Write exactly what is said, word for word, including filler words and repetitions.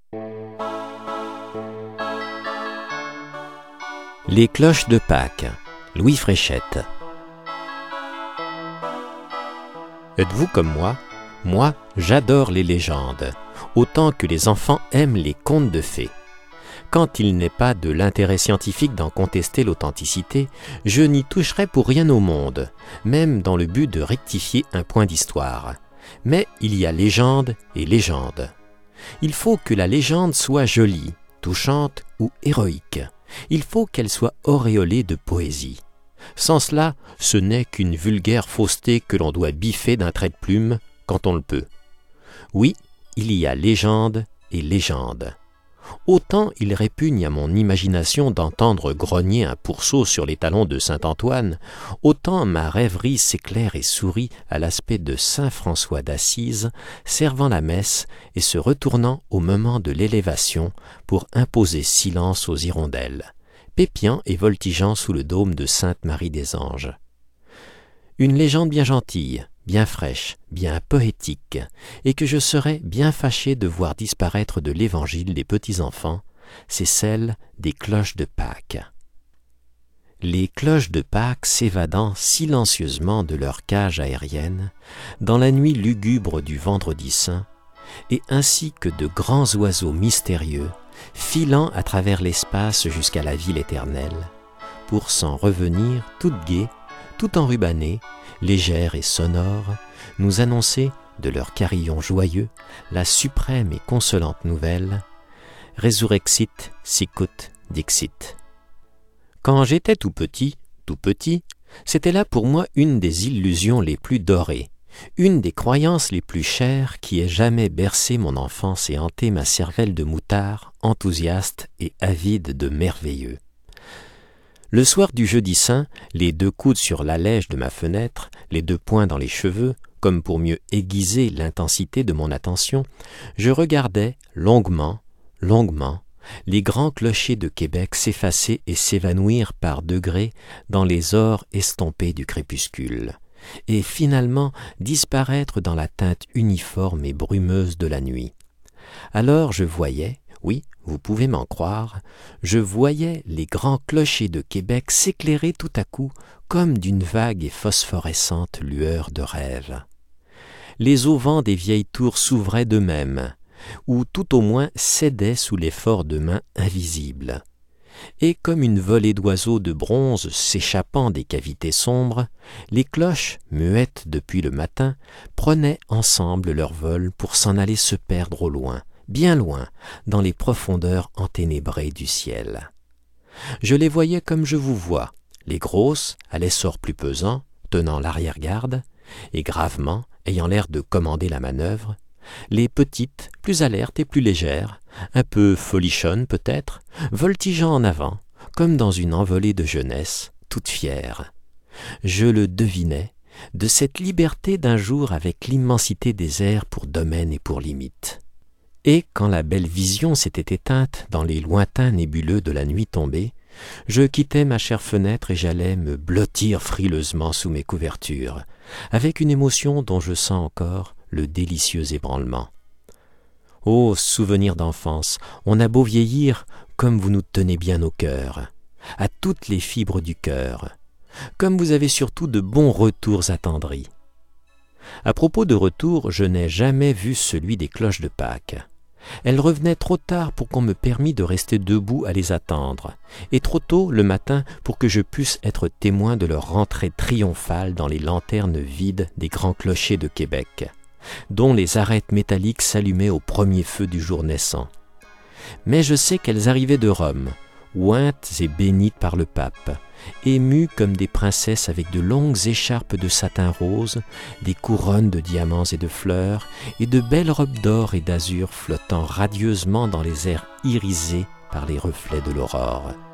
Les cloches de Pâques, Louis Fréchette. Êtes-vous comme moi ? Moi, j'adore les légendes, autant que les enfants aiment les contes de fées. Quand il n'est pas de l'intérêt scientifique d'en contester l'authenticité, je n'y toucherai pour rien au monde, même dans le but de rectifier un point d'histoire. Mais il y a légende et légende. Il faut que la légende soit jolie, touchante ou héroïque. Il faut qu'elle soit auréolée de poésie. Sans cela, ce n'est qu'une vulgaire fausseté que l'on doit biffer d'un trait de plume quand on le peut. Oui, il y a légende et légende. Autant il répugne à mon imagination d'entendre grogner un pourceau sur les talons de saint Antoine, autant ma rêverie s'éclaire et sourit à l'aspect de saint François d'Assise, servant la messe et se retournant au moment de l'élévation pour imposer silence aux hirondelles, pépiant et voltigeant sous le dôme de sainte Marie des Anges. Une légende bien gentille, bien fraîche, bien poétique, et que je serais bien fâché de voir disparaître de l'évangile des petits-enfants, c'est celle des cloches de Pâques. Les cloches de Pâques s'évadant silencieusement de leur cage aérienne, dans la nuit lugubre du Vendredi Saint, et ainsi que de grands oiseaux mystérieux, filant à travers l'espace jusqu'à la ville éternelle, pour s'en revenir toutes gaies, tout enrubannées, légères et sonores, nous annoncer, de leur carillon joyeux, la suprême et consolante nouvelle « Resurrexit, sicut, dixit ». Quand j'étais tout petit, tout petit, c'était là pour moi une des illusions les plus dorées, une des croyances les plus chères qui ait jamais bercé mon enfance et hanté ma cervelle de moutard, enthousiaste et avide de merveilleux. Le soir du jeudi saint, les deux coudes sur l'allège de ma fenêtre, les deux poings dans les cheveux, comme pour mieux aiguiser l'intensité de mon attention, je regardais longuement, longuement, les grands clochers de Québec s'effacer et s'évanouir par degrés dans les ors estompés du crépuscule, et finalement disparaître dans la teinte uniforme et brumeuse de la nuit. Alors je voyais, oui, vous pouvez m'en croire, je voyais les grands clochers de Québec s'éclairer tout à coup comme d'une vague et phosphorescente lueur de rêve. Les auvents des vieilles tours s'ouvraient d'eux-mêmes, ou tout au moins cédaient sous l'effort de mains invisibles. Et comme une volée d'oiseaux de bronze s'échappant des cavités sombres, les cloches, muettes depuis le matin, prenaient ensemble leur vol pour s'en aller se perdre au loin, bien loin, dans les profondeurs enténébrées du ciel. Je les voyais comme je vous vois, les grosses, à l'essor plus pesant, tenant l'arrière-garde, et gravement, ayant l'air de commander la manœuvre, les petites, plus alertes et plus légères, un peu folichonnes peut-être, voltigeant en avant, comme dans une envolée de jeunesse, toutes fières. Je le devinais, de cette liberté d'un jour avec l'immensité des airs pour domaine et pour limite. Et quand la belle vision s'était éteinte dans les lointains nébuleux de la nuit tombée, je quittais ma chère fenêtre et j'allais me blottir frileusement sous mes couvertures, avec une émotion dont je sens encore le délicieux ébranlement. Ô souvenirs d'enfance, on a beau vieillir, comme vous nous tenez bien au cœur, à toutes les fibres du cœur, comme vous avez surtout de bons retours attendris. À propos de retour, je n'ai jamais vu celui des cloches de Pâques. Elles revenaient trop tard pour qu'on me permît de rester debout à les attendre, et trop tôt le matin pour que je puisse être témoin de leur rentrée triomphale dans les lanternes vides des grands clochers de Québec, dont les arêtes métalliques s'allumaient au premier feu du jour naissant. Mais je sais qu'elles arrivaient de Rome, ointes et bénites par le pape, émues comme des princesses avec de longues écharpes de satin rose, des couronnes de diamants et de fleurs, et de belles robes d'or et d'azur flottant radieusement dans les airs irisés par les reflets de l'aurore.